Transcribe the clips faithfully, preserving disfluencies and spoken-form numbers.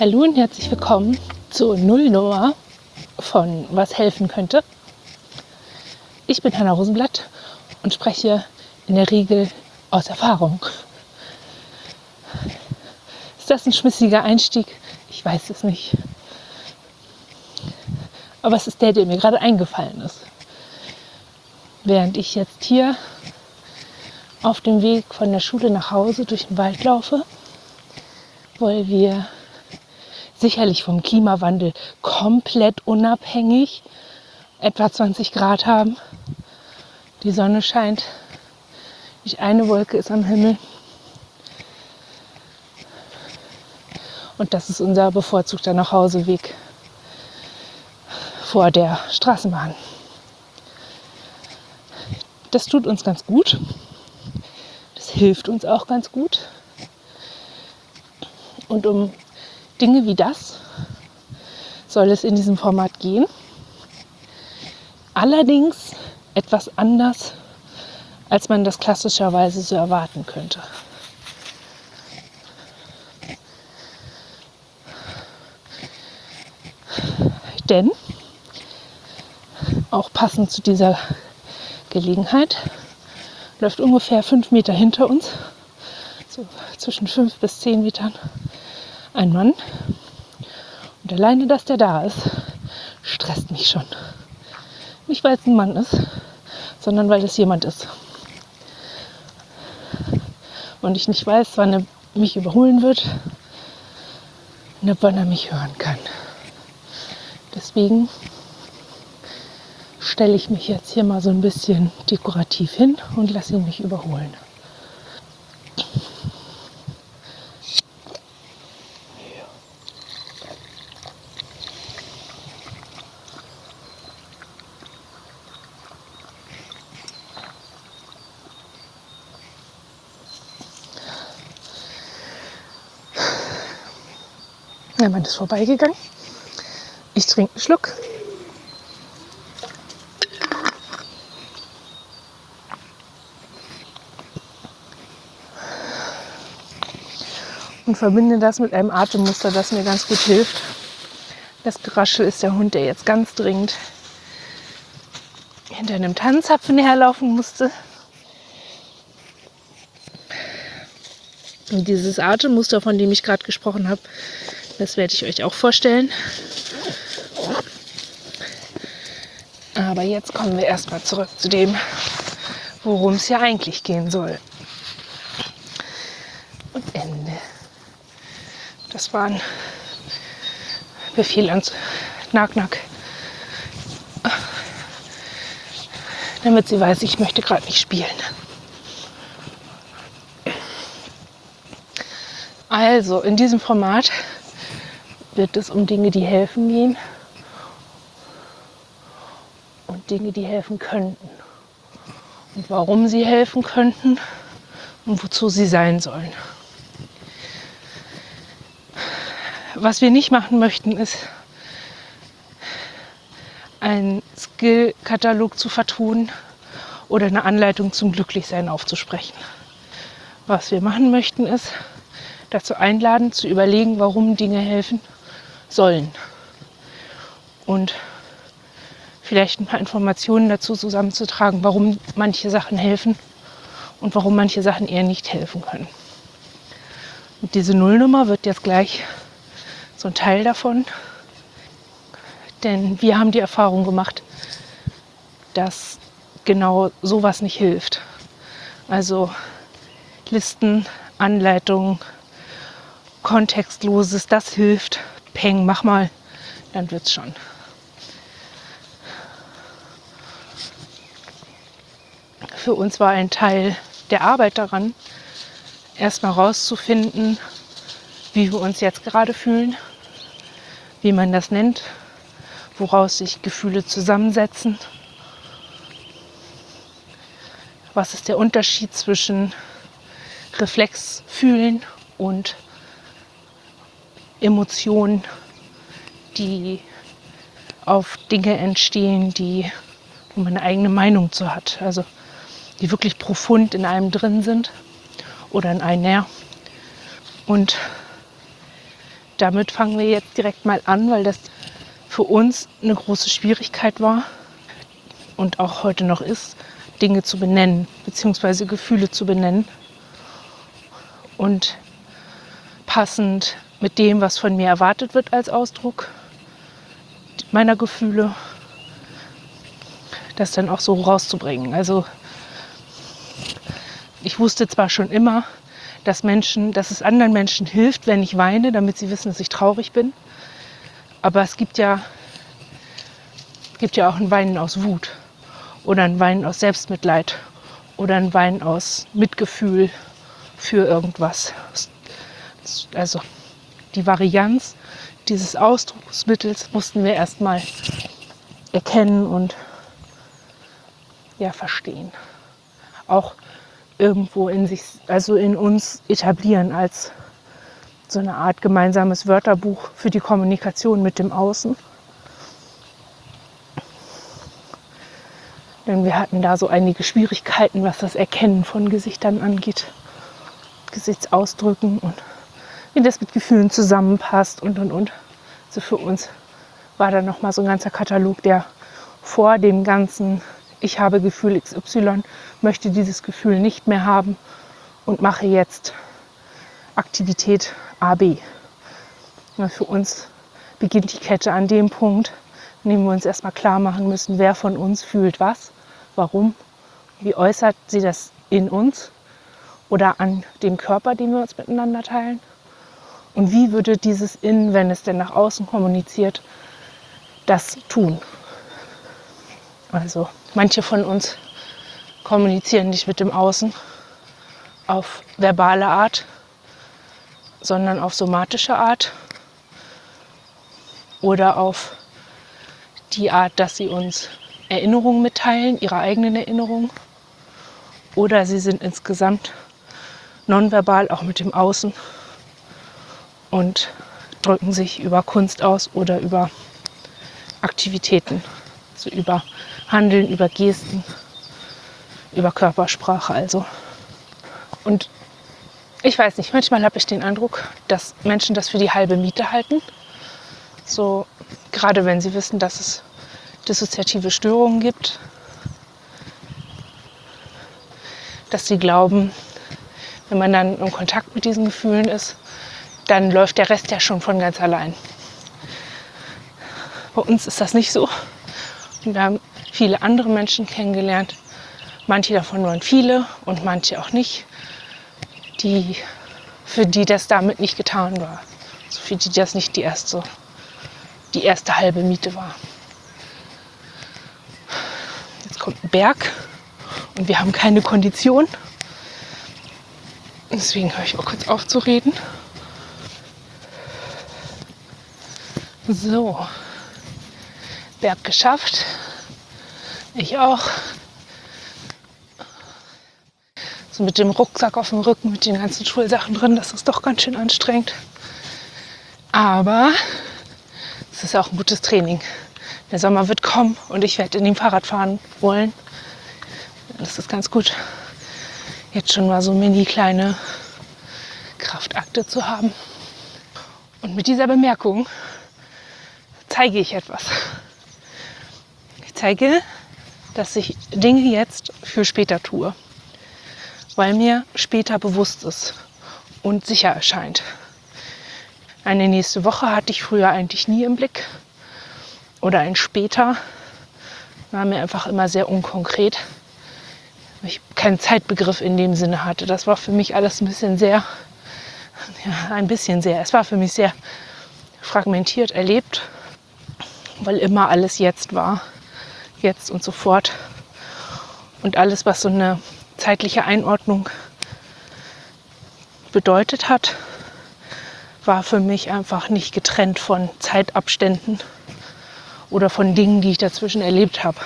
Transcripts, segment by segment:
Hallo und herzlich willkommen zur Nullnummer von Was helfen könnte. Ich bin Hanna Rosenblatt und spreche in der Regel aus Erfahrung. Ist das ein schmissiger Einstieg? Ich weiß es nicht. Aber es ist der, der mir gerade eingefallen ist. Während ich jetzt hier auf dem Weg von der Schule nach Hause durch den Wald laufe, weil wir sicherlich vom Klimawandel komplett unabhängig etwa zwanzig Grad haben. Die Sonne scheint, nicht eine Wolke ist am Himmel. Und das ist unser bevorzugter Nachhauseweg vor der Straßenbahn. Das tut uns ganz gut. Das hilft uns auch ganz gut. Und um Dinge wie das soll es in diesem Format gehen. Allerdings etwas anders, als man das klassischerweise so erwarten könnte. Denn, auch passend zu dieser Gelegenheit, läuft ungefähr fünf Meter hinter uns, so zwischen fünf bis zehn Metern, ein Mann. Und alleine, dass der da ist, stresst mich schon. Nicht, weil es ein Mann ist, sondern weil es jemand ist. Und ich nicht weiß, wann er mich überholen wird und wann er mich hören kann. Deswegen stelle ich mich jetzt hier mal so ein bisschen dekorativ hin und lasse ihn mich überholen. Der Mann ist vorbeigegangen. Ich trinke einen Schluck. Und verbinde das mit einem Atemmuster, das mir ganz gut hilft. Das Geraschel ist der Hund, der jetzt ganz dringend hinter einem Tannenzapfen herlaufen musste. Und dieses Atemmuster, von dem ich gerade gesprochen habe, das werde ich euch auch vorstellen. Aber jetzt kommen wir erstmal zurück zu dem, worum es ja eigentlich gehen soll. Und Ende. Das war ein Befehl ans Knack-Knack. Damit sie weiß, ich möchte gerade nicht spielen. Also, in diesem Format wird es um Dinge, die helfen gehen und Dinge, die helfen könnten und warum sie helfen könnten und wozu sie sein sollen. Was wir nicht machen möchten, ist, einen Skill-Katalog zu vertonen oder eine Anleitung zum Glücklichsein aufzusprechen. Was wir machen möchten, ist, dazu einladen, zu überlegen, warum Dinge helfen sollen. Und vielleicht ein paar Informationen dazu zusammenzutragen, warum manche Sachen helfen und warum manche Sachen eher nicht helfen können. Und diese Nullnummer wird jetzt gleich so ein Teil davon. Denn wir haben die Erfahrung gemacht, dass genau sowas nicht hilft. Also Listen, Anleitungen, Kontextloses, das hilft. Peng, mach mal, dann wird's schon. Für uns war ein Teil der Arbeit daran, erstmal rauszufinden, wie wir uns jetzt gerade fühlen, wie man das nennt, woraus sich Gefühle zusammensetzen. Was ist der Unterschied zwischen Reflexfühlen und Emotionen, die auf Dinge entstehen, die, wo man eine eigene Meinung zu hat, also die wirklich profund in einem drin sind oder in einer. Und damit fangen wir jetzt direkt mal an, weil das für uns eine große Schwierigkeit war und auch heute noch ist, Dinge zu benennen, beziehungsweise Gefühle zu benennen und passend mit dem, was von mir erwartet wird als Ausdruck meiner Gefühle, das dann auch so rauszubringen. Also ich wusste zwar schon immer, dass Menschen, dass es anderen Menschen hilft, wenn ich weine, damit sie wissen, dass ich traurig bin. Aber es gibt ja, gibt ja auch ein Weinen aus Wut oder ein Weinen aus Selbstmitleid oder ein Weinen aus Mitgefühl für irgendwas. Also die Varianz dieses Ausdrucksmittels mussten wir erstmal erkennen und ja, verstehen. Auch irgendwo in sich, also in uns etablieren als so eine Art gemeinsames Wörterbuch für die Kommunikation mit dem Außen. Denn wir hatten da so einige Schwierigkeiten, was das Erkennen von Gesichtern angeht, Gesichtsausdrücken und wie das mit Gefühlen zusammenpasst und und und. Also für uns war da nochmal so ein ganzer Katalog, der vor dem ganzen ich habe Gefühl X Y, möchte dieses Gefühl nicht mehr haben und mache jetzt Aktivität A B. Ja, für uns beginnt die Kette an dem Punkt, an dem wir uns erstmal klar machen müssen, wer von uns fühlt was, warum, wie äußert sie das in uns oder an dem Körper, den wir uns miteinander teilen. Und wie würde dieses Innen, wenn es denn nach außen kommuniziert, das tun? Also manche von uns kommunizieren nicht mit dem Außen auf verbale Art, sondern auf somatische Art oder auf die Art, dass sie uns Erinnerungen mitteilen, ihre eigenen Erinnerungen, oder sie sind insgesamt nonverbal auch mit dem Außen und drücken sich über Kunst aus oder über Aktivitäten, also über Handeln, über Gesten, über Körpersprache also. Und ich weiß nicht, manchmal habe ich den Eindruck, dass Menschen das für die halbe Miete halten. So, gerade wenn sie wissen, dass es dissoziative Störungen gibt, dass sie glauben, wenn man dann im Kontakt mit diesen Gefühlen ist, dann läuft der Rest ja schon von ganz allein. Bei uns ist das nicht so. Und wir haben viele andere Menschen kennengelernt. Manche davon waren viele und manche auch nicht, die, für die das damit nicht getan war. Also für die das nicht die erste, die erste halbe Miete war. Jetzt kommt ein Berg und wir haben keine Kondition. Deswegen höre ich auch kurz auf zu reden. So, Berg geschafft. Ich auch. So mit dem Rucksack auf dem Rücken, mit den ganzen Schulsachen drin, das ist doch ganz schön anstrengend. Aber es ist auch ein gutes Training. Der Sommer wird kommen und ich werde in dem Fahrrad fahren wollen. Das ist ganz gut, jetzt schon mal so mini kleine Kraftakte zu haben. Und mit dieser Bemerkung zeige ich etwas. Ich zeige, dass ich Dinge jetzt für später tue, weil mir später bewusst ist und sicher erscheint. Eine nächste Woche hatte ich früher eigentlich nie im Blick. Oder ein später war mir einfach immer sehr unkonkret. Weil ich keinen Zeitbegriff in dem Sinne hatte. Das war für mich alles ein bisschen sehr, ja, ein bisschen sehr, es war für mich sehr fragmentiert erlebt, weil immer alles jetzt war. Jetzt und sofort. Und alles, was so eine zeitliche Einordnung bedeutet hat, war für mich einfach nicht getrennt von Zeitabständen oder von Dingen, die ich dazwischen erlebt habe.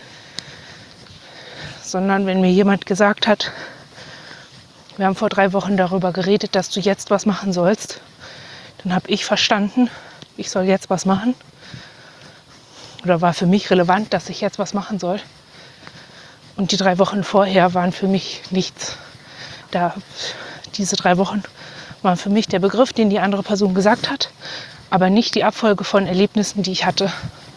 Sondern wenn mir jemand gesagt hat, wir haben vor drei Wochen darüber geredet, dass du jetzt was machen sollst, dann habe ich verstanden, ich soll jetzt was machen. Oder war für mich relevant, dass ich jetzt was machen soll. Und die drei Wochen vorher waren für mich nichts. Da, Diese drei Wochen waren für mich der Begriff, den die andere Person gesagt hat, aber nicht die Abfolge von Erlebnissen, die ich hatte.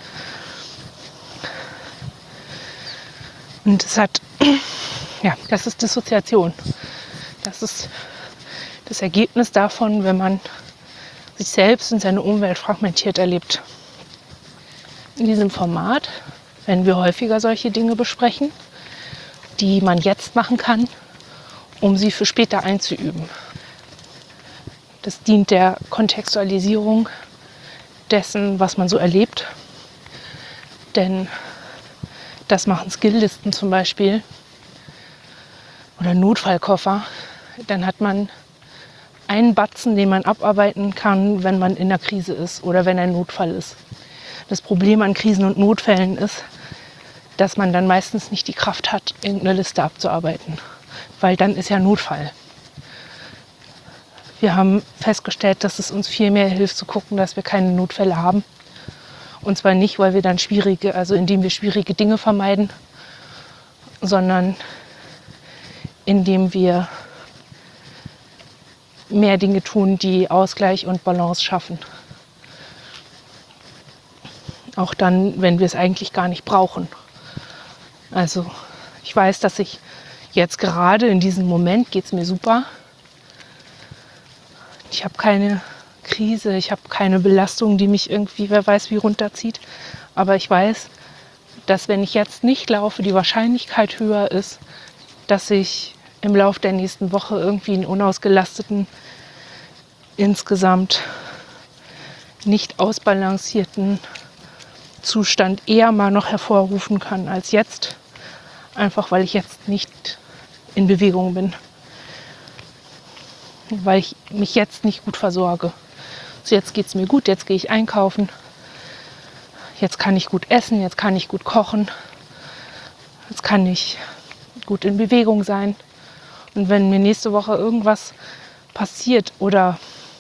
Und es hat, ja, das ist Dissoziation. Das ist das Ergebnis davon, wenn man sich selbst und seine Umwelt fragmentiert erlebt. In diesem Format werden wir häufiger solche Dinge besprechen, die man jetzt machen kann, um sie für später einzuüben. Das dient der Kontextualisierung dessen, was man so erlebt. Denn das machen Skilllisten zum Beispiel oder Notfallkoffer. Dann hat man einen Batzen, den man abarbeiten kann, wenn man in einer Krise ist oder wenn ein Notfall ist. Das Problem an Krisen und Notfällen ist, dass man dann meistens nicht die Kraft hat, irgendeine Liste abzuarbeiten, weil dann ist ja Notfall. Wir haben festgestellt, dass es uns viel mehr hilft zu gucken, dass wir keine Notfälle haben. Und zwar nicht, weil wir dann schwierige, also indem wir schwierige Dinge vermeiden, sondern indem wir mehr Dinge tun, die Ausgleich und Balance schaffen. Auch dann, wenn wir es eigentlich gar nicht brauchen. Also ich weiß, dass ich jetzt gerade in diesem Moment geht es mir super. Ich habe keine Krise, ich habe keine Belastung, die mich irgendwie, wer weiß wie, runterzieht. Aber ich weiß, dass wenn ich jetzt nicht laufe, die Wahrscheinlichkeit höher ist, dass ich im Laufe der nächsten Woche irgendwie einen unausgelasteten, insgesamt nicht ausbalancierten Zustand eher mal noch hervorrufen kann als jetzt. Einfach weil ich jetzt nicht in Bewegung bin. Weil ich mich jetzt nicht gut versorge. So, jetzt geht es mir gut, jetzt gehe ich einkaufen. Jetzt kann ich gut essen, jetzt kann ich gut kochen. Jetzt kann ich gut in Bewegung sein. Und wenn mir nächste Woche irgendwas passiert oder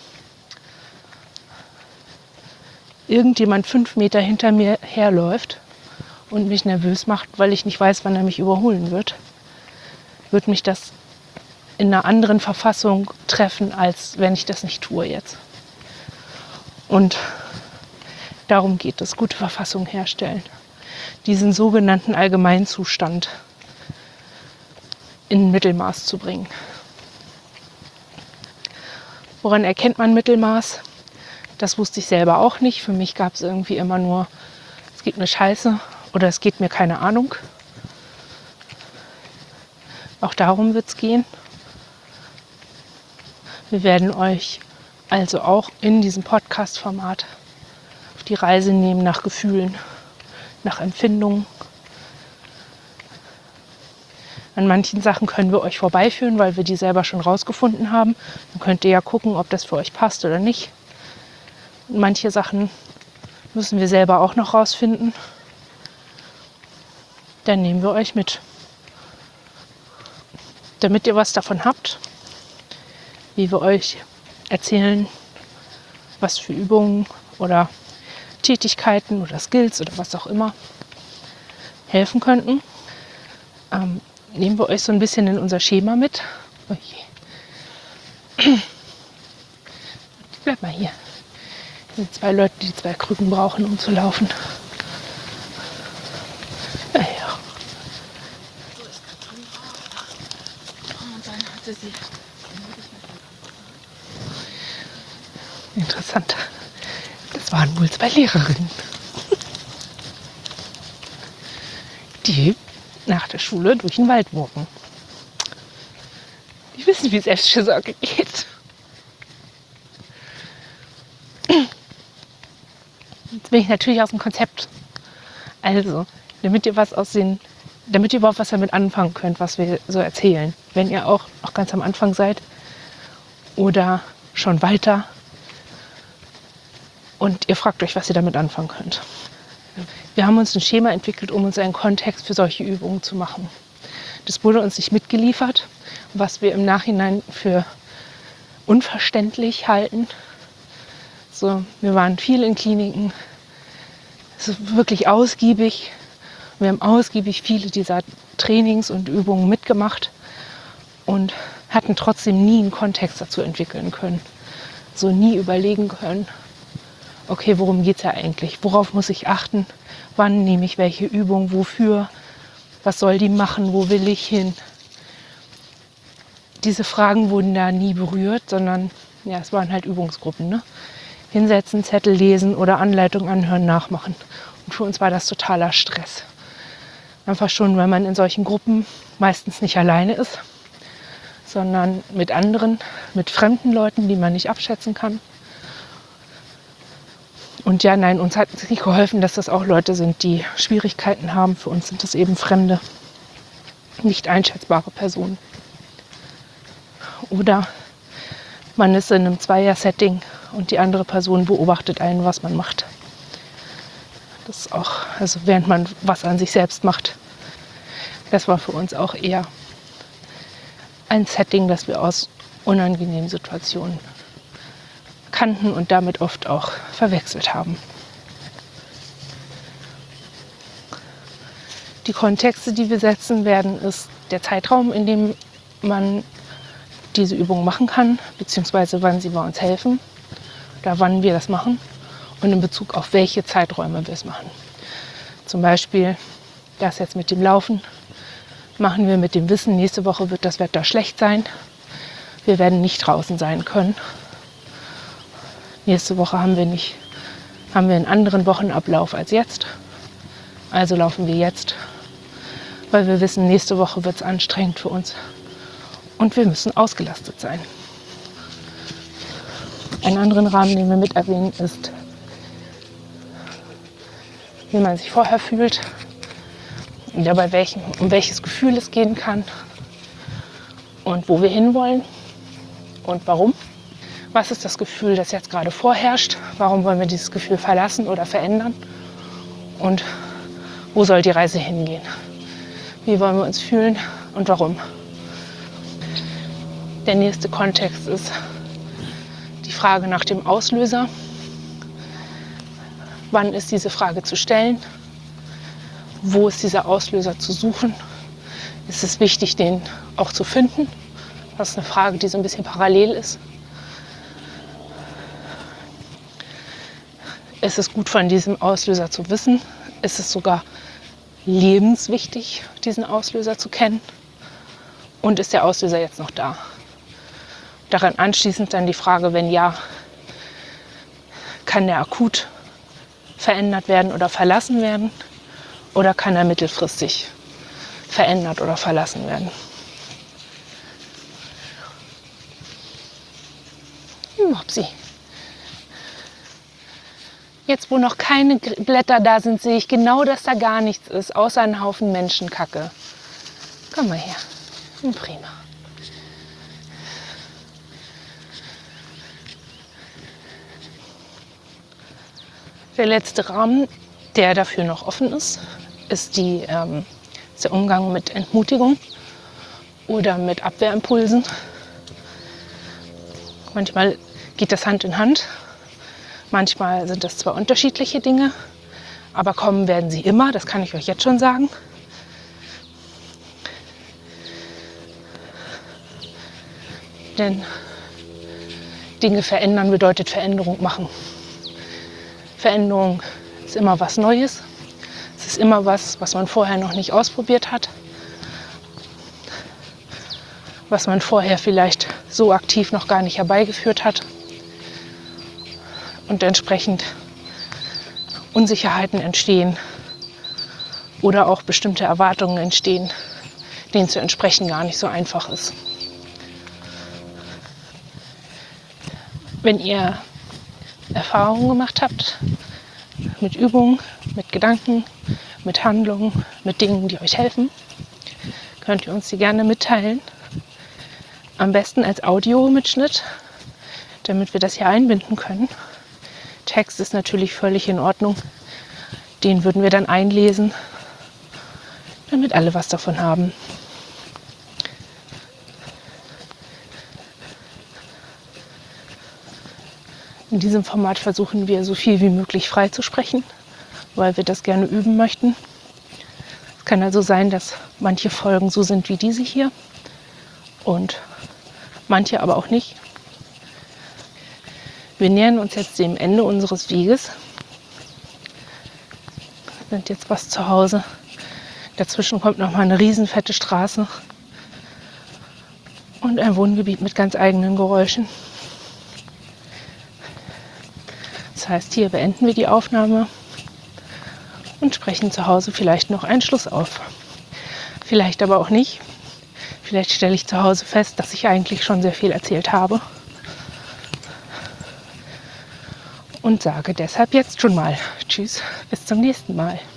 irgendjemand fünf Meter hinter mir herläuft und mich nervös macht, weil ich nicht weiß, wann er mich überholen wird, wird mich das in einer anderen Verfassung treffen, als wenn ich das nicht tue jetzt. Und darum geht es, gute Verfassung herstellen. Diesen sogenannten Allgemeinzustand in Mittelmaß zu bringen. Woran erkennt man Mittelmaß? Das wusste ich selber auch nicht. Für mich gab es irgendwie immer nur, es geht mir scheiße oder es geht mir keine Ahnung. Auch darum wird es gehen. Wir werden euch also auch in diesem Podcast-Format auf die Reise nehmen nach Gefühlen, nach Empfindungen. An manchen Sachen können wir euch vorbeiführen, weil wir die selber schon rausgefunden haben. Dann könnt ihr ja gucken, ob das für euch passt oder nicht. Und manche Sachen müssen wir selber auch noch rausfinden. Dann nehmen wir euch mit. Damit ihr was davon habt, wie wir euch erzählen, was für Übungen oder Tätigkeiten oder Skills oder was auch immer helfen könnten, ähm, nehmen wir euch so ein bisschen in unser Schema mit. Oh je. Bleib mal hier. Hier sind zwei Leute, die zwei Krücken brauchen, um zu laufen. Ja, ja. So ist Katrin auch. Und dann hatte sie... Interessant. Das waren wohl zwei Lehrerinnen, die nach der Schule durch den Wald walken. Die wissen, wie Selbstfürsorge geht. Jetzt bin ich natürlich aus dem Konzept. Also, damit ihr was aus den, damit ihr überhaupt was damit anfangen könnt, was wir so erzählen. Wenn ihr auch noch ganz am Anfang seid oder schon weiter und ihr fragt euch, was ihr damit anfangen könnt. Wir haben uns ein Schema entwickelt, um uns einen Kontext für solche Übungen zu machen. Das wurde uns nicht mitgeliefert, was wir im Nachhinein für unverständlich halten. So, wir waren viel in Kliniken, es ist wirklich ausgiebig. Wir haben ausgiebig viele dieser Trainings und Übungen mitgemacht und hatten trotzdem nie einen Kontext dazu entwickeln können. So nie überlegen können, okay, worum geht es ja eigentlich? Worauf muss ich achten? Wann nehme ich welche Übung? Wofür? Was soll die machen? Wo will ich hin? Diese Fragen wurden da nie berührt, sondern ja, es waren halt Übungsgruppen. Ne? Hinsetzen, Zettel lesen oder Anleitung anhören, nachmachen. Und für uns war das totaler Stress. Einfach schon, weil man in solchen Gruppen meistens nicht alleine ist, sondern mit anderen, mit fremden Leuten, die man nicht abschätzen kann. Und ja, nein, uns hat es nicht geholfen, dass das auch Leute sind, die Schwierigkeiten haben. Für uns sind das eben fremde, nicht einschätzbare Personen. Oder man ist in einem Zweier-Setting und die andere Person beobachtet einen, was man macht. Das ist auch, also während man was an sich selbst macht. Das war für uns auch eher ein Setting, das wir aus unangenehmen Situationen kannten und damit oft auch verwechselt haben. Die Kontexte, die wir setzen werden, ist der Zeitraum, in dem man diese Übung machen kann, beziehungsweise wann sie bei uns helfen oder wann wir das machen und in Bezug auf welche Zeiträume wir es machen. Zum Beispiel das jetzt mit dem Laufen machen wir mit dem Wissen, nächste Woche wird das Wetter schlecht sein. Wir werden nicht draußen sein können. Nächste Woche haben wir nicht, haben wir einen anderen Wochenablauf als jetzt. Also laufen wir jetzt, weil wir wissen, nächste Woche wird es anstrengend für uns. Und wir müssen ausgelastet sein. Einen anderen Rahmen, den wir mit erwähnen, ist, wie man sich vorher fühlt, ja, bei welchem, um welches Gefühl es gehen kann und wo wir hinwollen und warum. Was ist das Gefühl, das jetzt gerade vorherrscht? Warum wollen wir dieses Gefühl verlassen oder verändern? Und wo soll die Reise hingehen? Wie wollen wir uns fühlen und warum? Der nächste Kontext ist die Frage nach dem Auslöser. Wann ist diese Frage zu stellen? Wo ist dieser Auslöser zu suchen? Ist es wichtig, den auch zu finden? Das ist eine Frage, die so ein bisschen parallel ist. Ist es gut, von diesem Auslöser zu wissen? Ist es sogar lebenswichtig, diesen Auslöser zu kennen? Und ist der Auslöser jetzt noch da? Daran anschließend dann die Frage, wenn ja, kann der akut verändert werden oder verlassen werden? Oder kann er mittelfristig verändert oder verlassen werden? Mopsi. Jetzt, wo noch keine Blätter da sind, sehe ich genau, dass da gar nichts ist, außer ein Haufen Menschenkacke. Komm mal her. Prima. Der letzte Rahmen, der dafür noch offen ist, ist, die, ähm, ist der Umgang mit Entmutigung oder mit Abwehrimpulsen. Manchmal geht das Hand in Hand. Manchmal sind das zwar unterschiedliche Dinge, aber kommen werden sie immer, das kann ich euch jetzt schon sagen. Denn Dinge verändern bedeutet Veränderung machen. Veränderung ist immer was Neues. Es ist immer was, was man vorher noch nicht ausprobiert hat. Was man vorher vielleicht so aktiv noch gar nicht herbeigeführt hat. Und entsprechend Unsicherheiten entstehen oder auch bestimmte Erwartungen entstehen, denen zu entsprechen gar nicht so einfach ist. Wenn ihr Erfahrungen gemacht habt mit Übungen, mit Gedanken, mit Handlungen, mit Dingen, die euch helfen, könnt ihr uns die gerne mitteilen. Am besten als Audiomitschnitt, damit wir das hier einbinden können. Text ist natürlich völlig in Ordnung. Den würden wir dann einlesen, damit alle was davon haben. In diesem Format versuchen wir, so viel wie möglich frei zu sprechen, weil wir das gerne üben möchten. Es kann also sein, dass manche Folgen so sind wie diese hier und manche aber auch nicht. Wir nähern uns jetzt dem Ende unseres Weges. Wir sind jetzt fast zu Hause. Dazwischen kommt noch mal eine riesenfette Straße und ein Wohngebiet mit ganz eigenen Geräuschen. Das heißt, hier beenden wir die Aufnahme und sprechen zu Hause vielleicht noch einen Schluss auf. Vielleicht aber auch nicht. Vielleicht stelle ich zu Hause fest, dass ich eigentlich schon sehr viel erzählt habe. Und sage deshalb jetzt schon mal Tschüss, bis zum nächsten Mal.